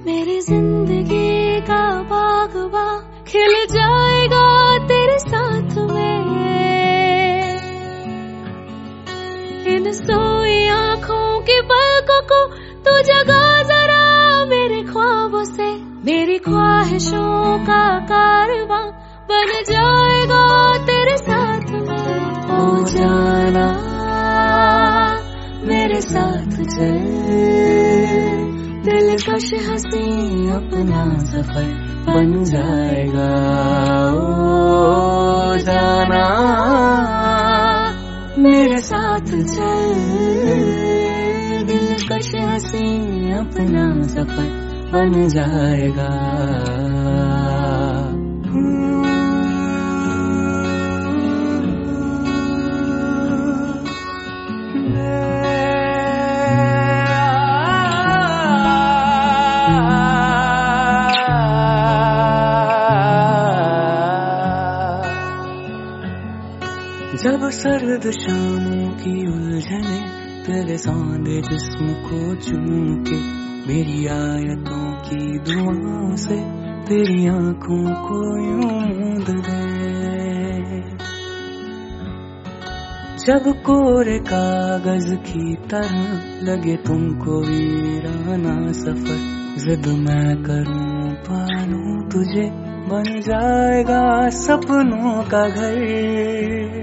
मेरी जिंदगी का बागबां खिल जाएगा तेरे साथ में। इन सोई आँखों की पलकों को तू जगा जरा मेरे ख्वाबों से। मेरी ख्वाहिशों का कारवां बन जाएगा तेरे साथ में। हो जाना मेरे साथ चल, दिलकश हंसी अपना सफर बन जाएगा। ओ जाना मेरे साथ चल, दिलकश हंसी अपना सफर बन जाएगा। जब सर्द शामों की उलझने तेरे सांदे जिस्म को चूम के, मेरी आयतों की दुआओं से तेरी आंखों को यूं मूंद दे। जब कोरे कागज की तरह लगे तुमको वीराना सफर, जिद मैं करूं पालूं तुझे, बन जाएगा सपनों का घर।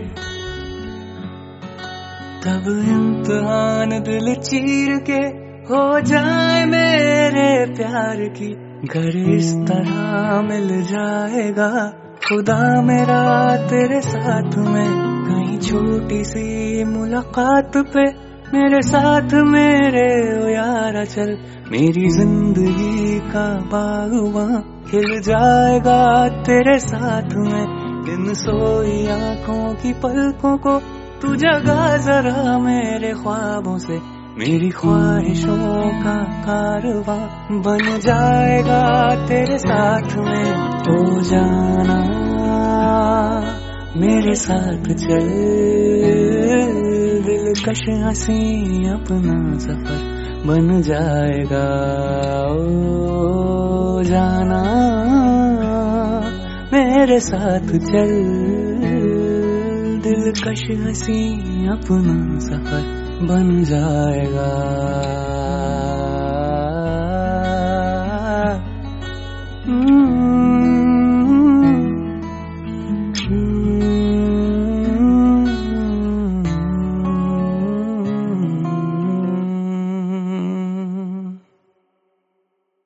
तब इम्तिहान दिल चीर के हो जाए मेरे प्यार की, घर इस तरह मिल जाएगा खुदा मेरा तेरे साथ में। कहीं छोटी सी मुलाकात पे मेरे साथ मेरे ओ यारा चल, मेरी जिंदगी का बागबां खिल जाएगा तेरे साथ में। इन सोई आँखों की पलकों को तू जगा जरा मेरे ख्वाबों से। मेरी ख्वाहिशों का कारवां बन जाएगा तेरे साथ में। हो जाना मेरे साथ चल, दिलकश हंसी अपना सफर बन जाएगा। ओ जाना मेरे साथ चल, दिलकश हंसी अपना सफर बन जाएगा।